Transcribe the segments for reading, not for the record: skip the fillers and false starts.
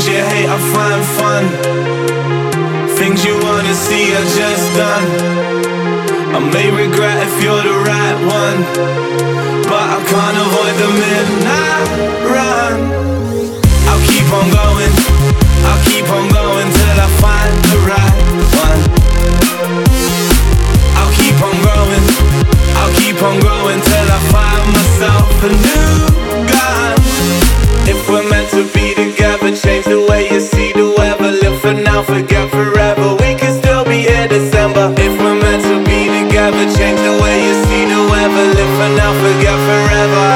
Things you hate I find fun. Things you wanna see are just done. I may regret if you're the right one, but I can't avoid the midnight run. I'll keep on going, I'll keep on going till I find the right one. I'll keep on growing, I'll keep on growing till I find myself a new gun. If we're meant to be together, change the way you see the weather. Live for now, forget forever. We can still be here December. If we're meant to be together, change the way you see the weather. Live for now, forget forever.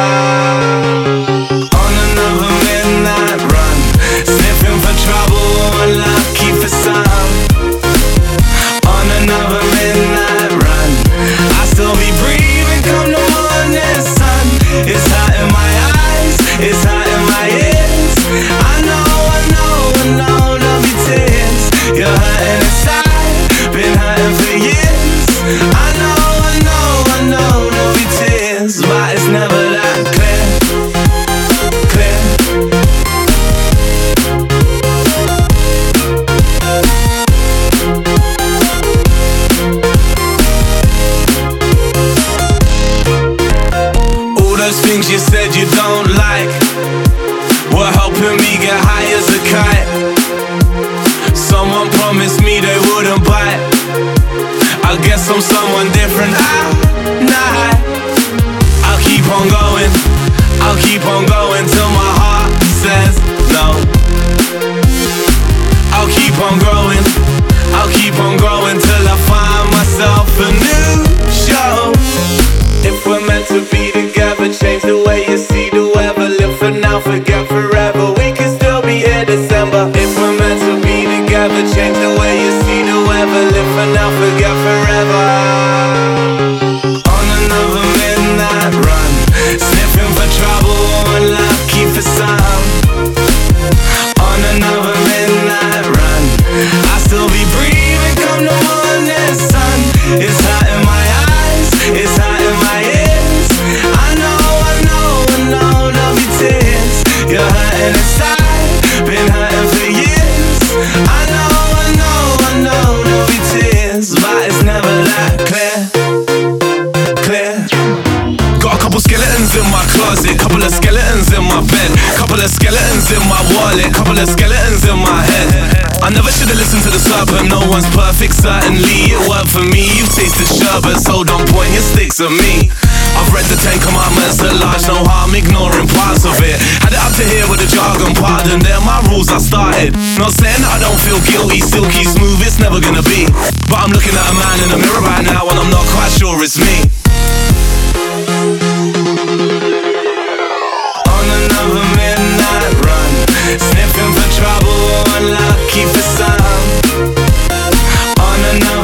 On another midnight run, sniffing for trouble, unlucky for some. On another midnight run, I still be breathing come the morning sun. It's hot in my eyes, it's hot in my ears. I know, love your tears. You're hurting inside, been hurting for years. I know, love your tears. But it's never that clear, clear. All those things you said you don't like were helping me get high as a kite. Someone promised me they wouldn't bite. I guess I'm someone different night. I'll keep on going, I'll keep on going till my heart says no. I'll keep on growing, I'll keep on growing till I find myself a new show. If we're meant to be together, change the way you see the weather. Live for now, forget forever. We can still be here December. If we're meant to be together, change the way you see the weather. Live for now, forget forever. On another midnight run, sniffing for trouble, unlucky for some. On another midnight run, I still be breathing come the morning sun. It's hot in my eyes, it's hot in my ears. I know, love your tears. You're hurting inside, been hurting for years. I know, love your tears. But it's never that clear, clear. Got a couple skeletons in my closet, couple of skeletons in my bed, couple of skeletons in my wallet, couple of skeletons in my head. I never should've listened to the serpent. No one's perfect, certainly it worked for me. You've tasted sherbet, so don't point your sticks at me. I've read the 10 commandments at large, no harm ignoring parts of it. Had it up to here with the jargon, pardon, they're my rules I started. Not saying that I don't feel guilty, silky smooth, it's never gonna be. But I'm looking at a man in the mirror right now and I'm not quite sure it's me. On another midnight run, sniffing for trouble, unlucky for some. On another